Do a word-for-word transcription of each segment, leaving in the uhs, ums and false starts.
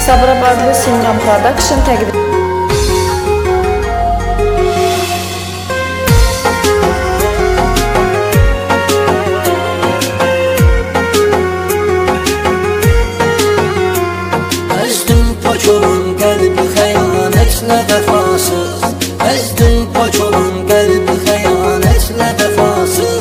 Sabirabadlı Simran Production təqdim. Əzdin pak olan qəlbi xəyanətlə vəfasız. Əzdin pak olan qəlbi xəyanətlə vəfasız.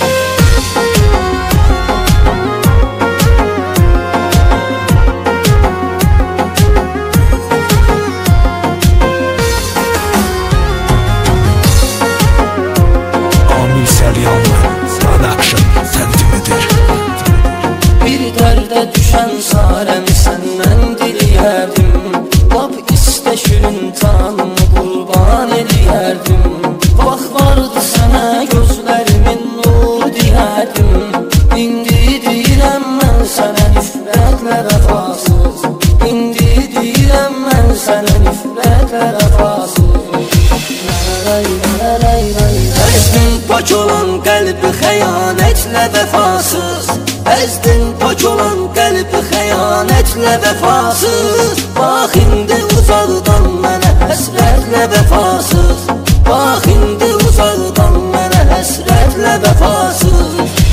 Bir dərdə düşən sarəmi səndən diliyərdim. Lap istə şirin tanımı qurban eləyərdim. Vaxt vardı sənə gözlərimin nur deyərdim. İndi deyirəm mən sənə nifrətlə vəfasız. İndi deyirəm mən sənə nifrətlə vəfasız. Əzdin pak olan qəlbi xəyanətlə vəfasız. Əzdin pak olan qəlbi xəyanətlə vəfasız. Bax indi uzaqdan mənə həsrətlə vəfasız. Bax indi uzaqdan mənə həsrətlə vəfasız.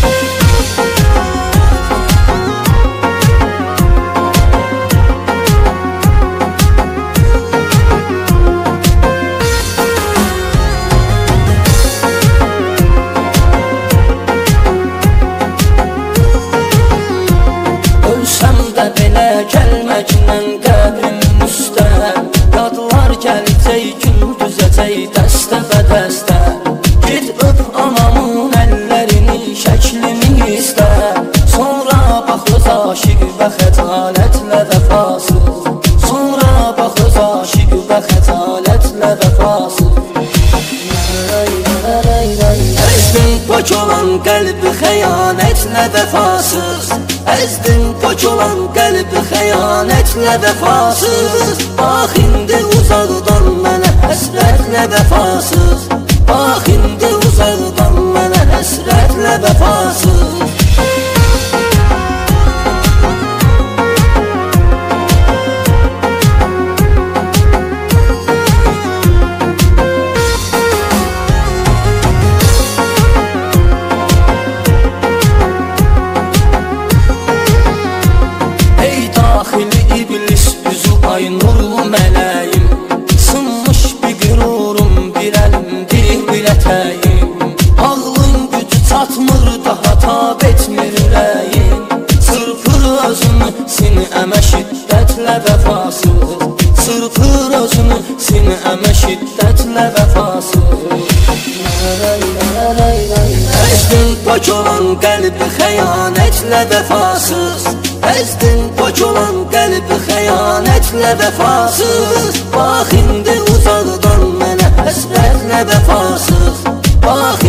Belə gəlməklə qəbrim üstə yadlar gələcək, gündüzəcək dəstə bədəstə. Git öp anamın əllərini, şəklimi istə. Sonra bax öz aşiq və xəcalətlə vəfasız. Sonra bax öz aşiq və xəcalətlə vəfasız. Əzdin pak olan qəlbi xəyanətlə vəfasız. Əzdin pak olan qəlbi xəyanətlə vəfasız. Bax indi uzaqdan mənə həsrətlə vəfasız. Bax indi uzaqdan mənə həsrətlə vəfasız. Ay nurlu mələyim, sınmış bir qürurum, bir əlimdir bir ətəyim. Ağlın gücü çatmır, daha tab etmir ürəyim. Çırpır özünü sinəmə şiddətlə vəfasız. Çırpır özünü sinəmə şiddətlə vəfasız. Əzdin pak olan qəlbi xəyanətlə vəfasız. Əzdin pak olan qəlbi xəyanətlə vəfasız. Bax indi uzaqdan mənə həsrətlə vəfasız. Bax